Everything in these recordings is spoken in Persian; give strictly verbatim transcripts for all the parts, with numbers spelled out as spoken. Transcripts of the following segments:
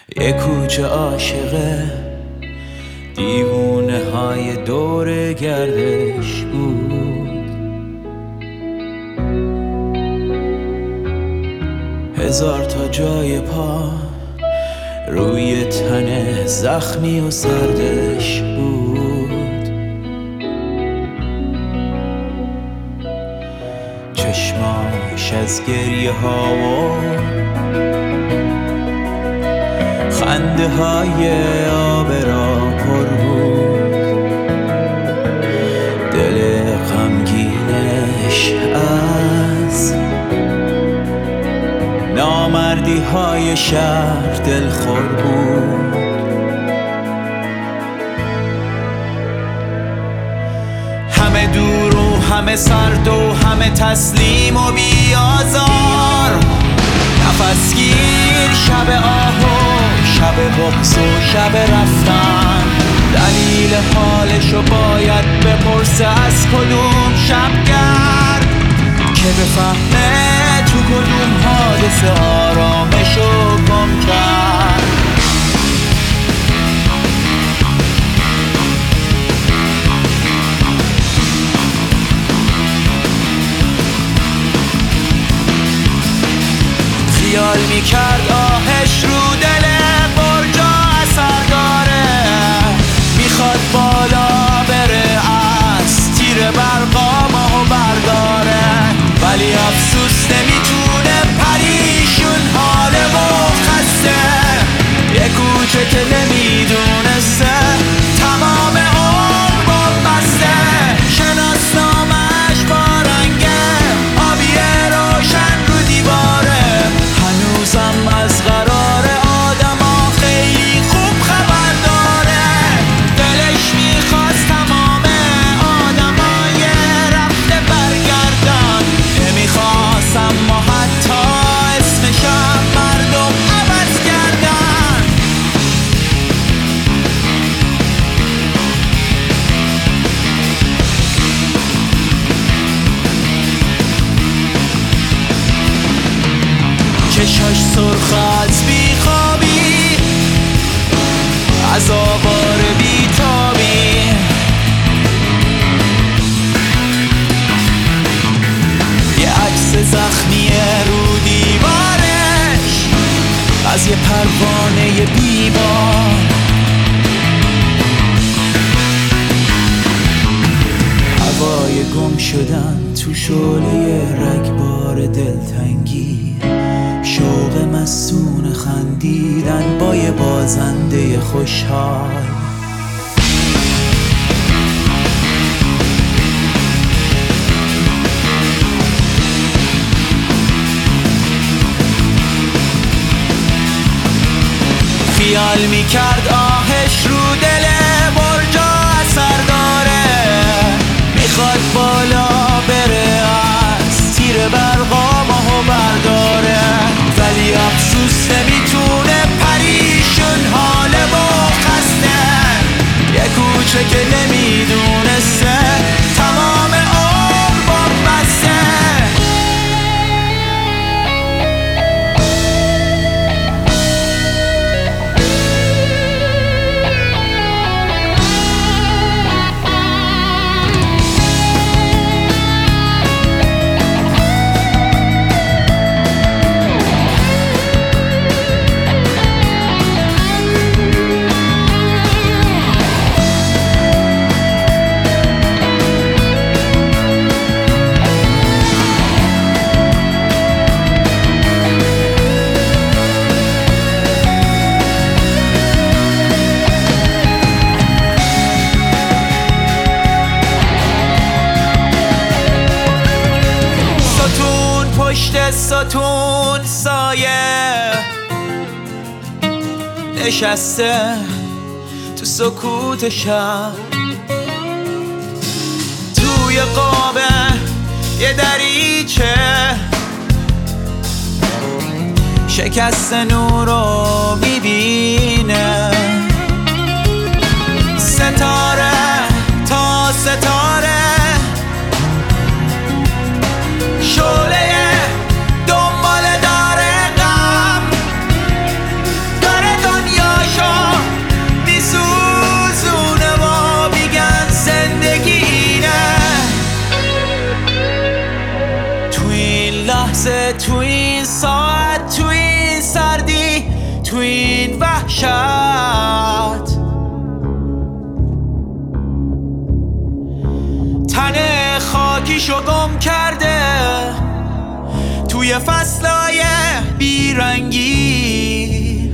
یه کوچه عاشقه دیوونه های دور گردش بود. هزار تا جای پا روی تن زخمی و سردش بود. چشماش از گریه ها و خنده های آب را پر بود. دل غمگینش از نامردی های شهر دلخور بود. همه دور و همه سرد و همه تسلیم و بیازار، نفسگیر شب آهو شب بغض و شب رفتن. دلیل حالشو باید بپرسه از کدوم شبگرد که بفهمه تو کدوم حادثه آرامشو گم کرد. خیال میکرد آهش رو دل برجا اثر داره، میخواد بالا بره از تیر برقا ماهو برداره، ولی افسوس نمیتونه پریشون حاله و خسته. یه کوچه که نمیدونسته تمام عمر با بسته، شناسنامش با رنگ آبی روشن رو دیواره. هنوزم از قرار آدما خیلی خوب خبر داره، دلش میخواست تمام آدمای رفته برگردن، نمیخواست اما حتی اسمشم مردم عوض کردن. چشاش سرخ از بیخوابی، از آوار بیتابی، یه عکس زخمی رو دیوارش از یه پروانه بیبار. هوای گم شدن تو شعله رگبار دلتنگی، شوق مستون خندیدن با یه بازنده خوشحال. خیال میکرد آهش رو دل برجا اثر داره، میخواد بالا بره از تیر برقا ماهو برداره، ولی افسوس نمیتونه پریشون حاله و خسته. یه کوچه که نمیدونسته تمام عمر با بسته. پشت ستون سایه نشسته تو سکوت شب، توی قاب یه دریچه شکست نور رو میبینه. ستاره تا ستاره شعله دنبال داره غم، داره دنیا تو این وحشت. تن خاکیشو گم کرده توی فصلای بیرنگی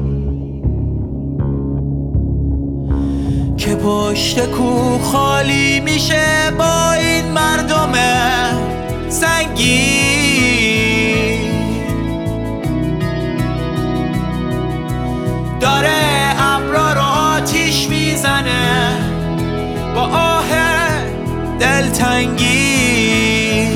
که پشت کوه خالی میشه با این مردم سنگین. داره ابرا رو آتیش میزنه با آه دلتنگی.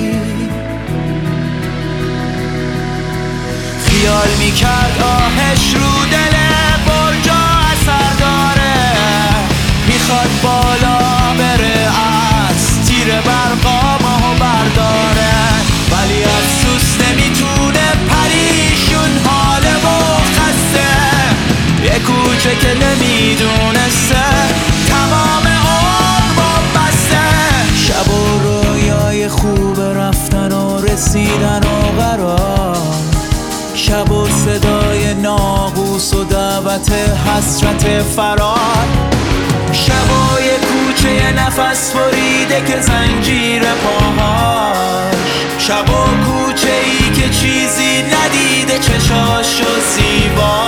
خیال میکرد آهش رو دل برجا اثر داره، میخواد بالا بره از تیر برقا ماهو برداره، ولی افسوس نمیتونه پریشون حاله و خسته. یه کوچه که نمیدونسته تمام عمر بسته. شب و رویای خوب رفتن و رسیدن و قرار، شب و صدای ناقوس و دعوت حسرت فرار. شب و یه کوچه نفس بریده که زنجیر پاهاش، شب و کوچه ای که چیزی ندیده چشاش و زیبا.